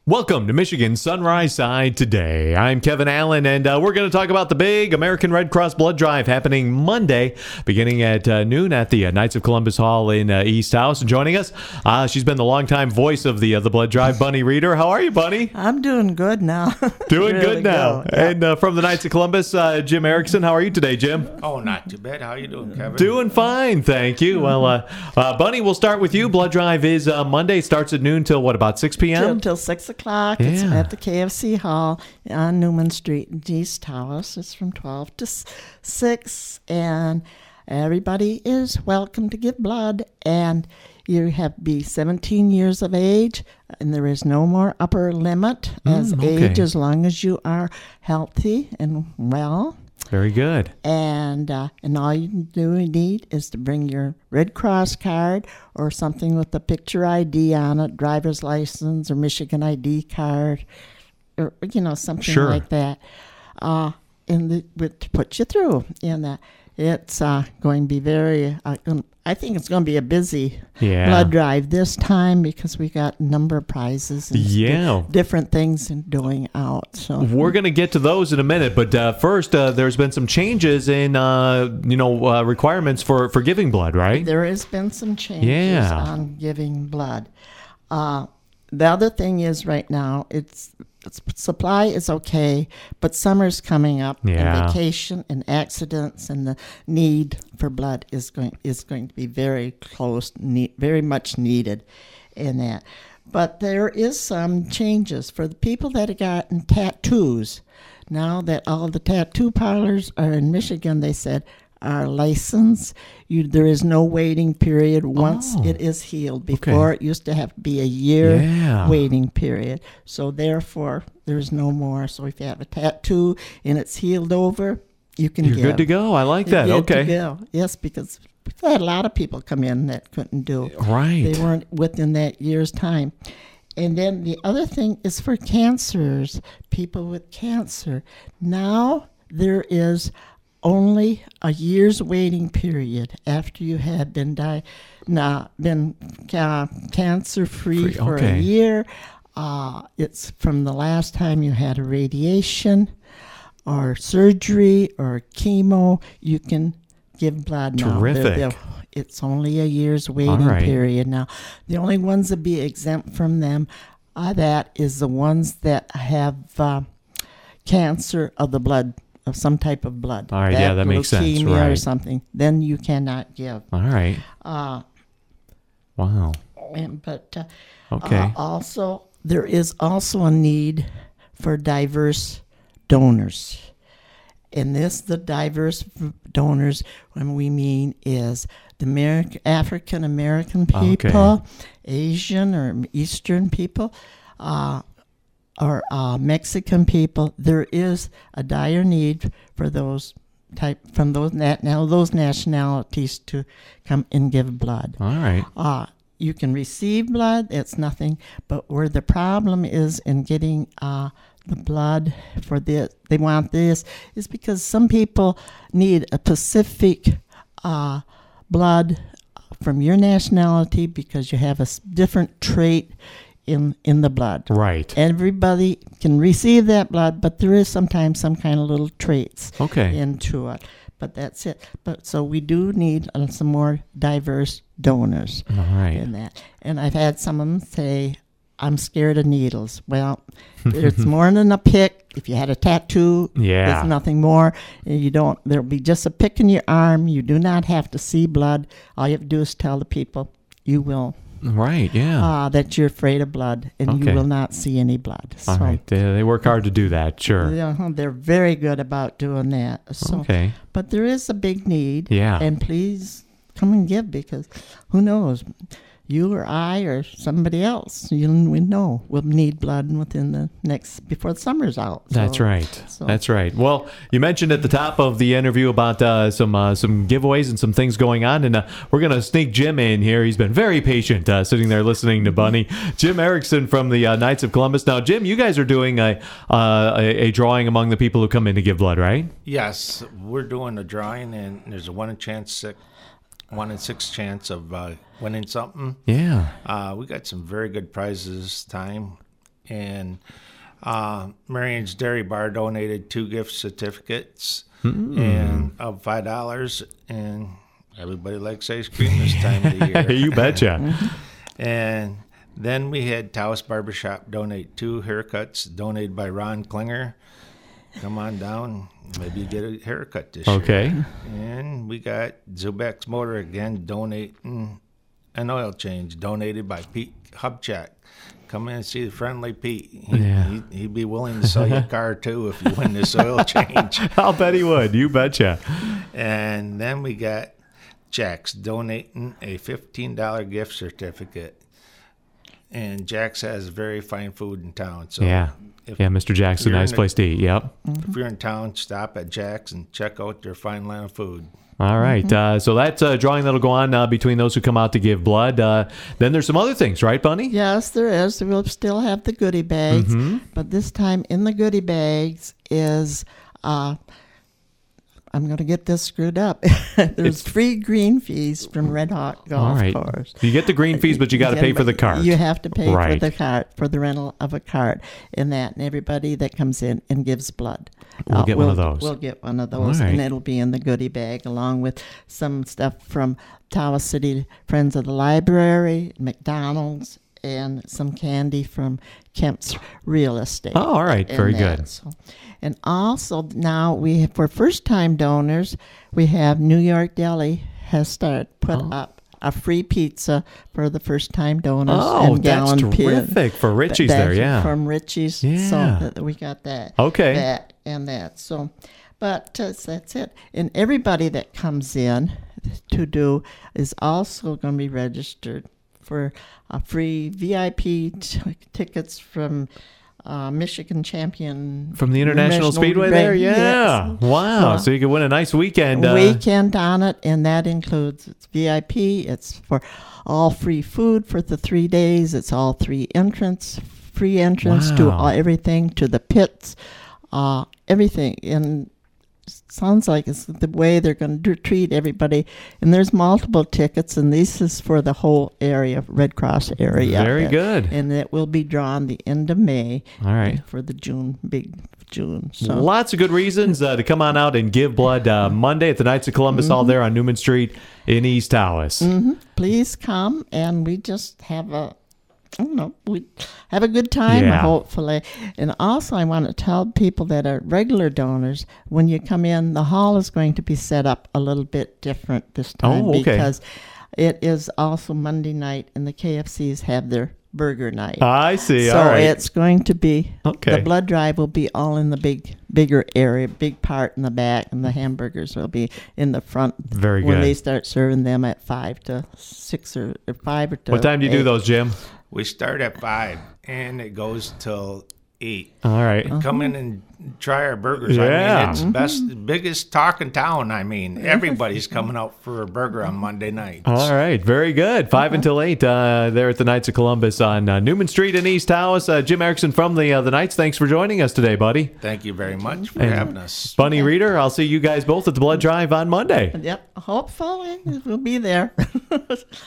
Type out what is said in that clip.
Welcome to Michigan Sunrise Side Today. I'm Kevin Allen, and we're going to talk about the big American Red Cross Blood Drive happening Monday, beginning at noon at the Knights of Columbus Hall in East House. Joining us, she's been the longtime voice of the Blood Drive, Bunny Reeder. How are you, Bunny? I'm doing good now. Doing really good now. Yeah. And from the Knights of Columbus, Jim Erickson. How are you today, Jim? Oh, not too bad. How are you doing, Kevin? Doing fine, thank you. Well, Bunny, we'll start with you. Blood Drive is Monday. Starts at noon till what, about 6 p.m.? Till 6 o'clock. It's at the KFC Hall on Newman Street in East House. It's from 12 to 6, and everybody is welcome to give blood, and you have to be 17 years of age, and there is no more upper limit age as long as you are healthy and well. Very good. And all you need is to bring your Red Cross card or something with the picture ID on it, driver's license or Michigan ID card, or something like that, to put you through. And it's going to be very. I think it's going to be a busy blood drive this time because we got a number of prizes and different things doing out. So we're going to get to those in a minute, but first, there's been some changes in requirements for giving blood, right? There has been some changes on giving blood. The other thing is right now it's supply is okay, but summer's coming up, and vacation and accidents, and the need for blood is going to be very close, very much needed in that. But there is some changes for the people that have gotten tattoos. Now that all the tattoo parlors are in Michigan, they said, are licensed. There is no waiting period once it is healed. Before it used to have to be a year waiting period. So therefore, there's no more. So if you have a tattoo and it's healed over, you can You're give. good to go. I like that. You're Okay. good to go. Yes, because we've had a lot of people come in that couldn't do it. Right. They weren't within that year's time. And then the other thing is for cancers, people with cancer. Now there is only a year's waiting period after you had been cancer-free for a year. It's from the last time you had a radiation or surgery or chemo. You can give blood now. Terrific. It's only a year's waiting period now. The only ones that be exempt from them, that is the ones that have cancer of the blood, of some type of blood. All right, that makes sense. Leukemia or something. Then you cannot give. All right. Wow. But okay. Also, there is also a need for diverse donors. And the diverse donors, what we mean is the African American people, Asian or Eastern people, or Mexican people. There is a dire need for those nationalities to come and give blood. All right. You can receive blood. It's nothing. But where the problem is in getting the blood for this, they want this, is because some people need a specific blood from your nationality because you have a different trait in the blood. Right. Everybody can receive that blood, but there is sometimes some kind of little traits into it. But that's it. But so we do need some more diverse donors in that. And I've had some of them say, I'm scared of needles. Well, it's more than a pick. If you had a tattoo, there's nothing more. There'll be just a pick in your arm. You do not have to see blood. All you have to do is tell the people you will. Right, that you're afraid of blood, and you will not see any blood. So, all right. They work hard to do that, sure. They're very good about doing that. So, but there is a big need. Yeah. And please come and give, because who knows? You or I or somebody else, we know, will need blood within the before the summer's out. So, That's right. That's right. Well, you mentioned at the top of the interview about some giveaways and some things going on, and we're going to sneak Jim in here. He's been very patient sitting there listening to Bunny. Jim Erickson from the Knights of Columbus. Now, Jim, you guys are doing a drawing among the people who come in to give blood, right? Yes, we're doing a drawing, and there's a 1 in 6 chance of winning something. Yeah. We got some very good prizes this time. And Marion's Dairy Bar donated 2 gift certificates and of $5, and everybody likes ice cream this time of the year. You betcha. And then we had Taos Barbershop donate 2 haircuts donated by Ron Klinger. Come on down, maybe get a haircut this year. Okay. And we got Zubex Motor again donating an oil change donated by Pete Hubchak. Come in and see the friendly Pete. He'd be willing to sell you a car, too, if you win this oil change. I'll bet he would. You betcha. And then we got Jack's donating a $15 gift certificate. And Jack's has very fine food in town. So Mr. Jack's a nice place to eat. Yep. If you're in town, stop at Jack's and check out their fine line of food. All right. So that's a drawing that'll go on between those who come out to give blood. Then there's some other things, right, Bunny? Yes, there is. We'll still have the goodie bags. But this time in the goodie bags is, I'm going to get this screwed up. There's free green fees from Red Hawk Golf Course. You get the green fees, but you got to pay for the cart. You have to pay for the cart, for the rental of a cart and that. And everybody that comes in and gives blood. We'll get one of those. We'll get one of those, and it'll be in the goodie bag along with some stuff from Tawas City Friends of the Library, McDonald's, and some candy from Kemp's Real Estate. Oh, all right. Very good. So, and also now for first-time donors, we have New York Deli has put up a free pizza for the first-time donors. Oh, that's terrific for Richie's there, yeah. From Richie's, so we got that. Okay. That and that. So, but that's it. And everybody that comes in to do is also going to be registered for free VIP tickets from Michigan Champion. From the International Speedway there? Yeah. Yes. Wow. So you can win a nice weekend. Weekend on it, and that includes it's VIP. It's for all free food for the 3 days. It's all free entrance to everything, to the pits, everything. And sounds like it's the way they're going to treat everybody. And there's multiple tickets, and this is for the whole area, Red Cross area. Very good. And it will be drawn the end of May. All right. For the big June. So. Lots of good reasons to come on out and give blood Monday at the Knights of Columbus Hall there on Newman Street in East Tawas. Please come, and we just have we have a good time, hopefully. And also, I want to tell people that are regular donors, when you come in, the hall is going to be set up a little bit different this time because it is also Monday night, and the KFCs have their burger night. I see. So all right. It's going to be, the blood drive will be all in the bigger area, big part in the back, and the hamburgers will be in the front. Very good. When they start serving them at 5 to 6 or 5 or 2. What time do you do those, Jim? We start at 5, and it goes till 8. All right. Come in and try our burgers. Yeah. I mean, it's biggest talk in town. I mean, everybody's coming out for a burger on Monday nights. All right. Very good. 5 until 8 there at the Knights of Columbus on Newman Street in East Tawas. Jim Erickson from the Knights, thanks for joining us today, buddy. Thank you very much for having us. Bunny Reeder, I'll see you guys both at the blood drive on Monday. Yep. Hopefully we'll be there.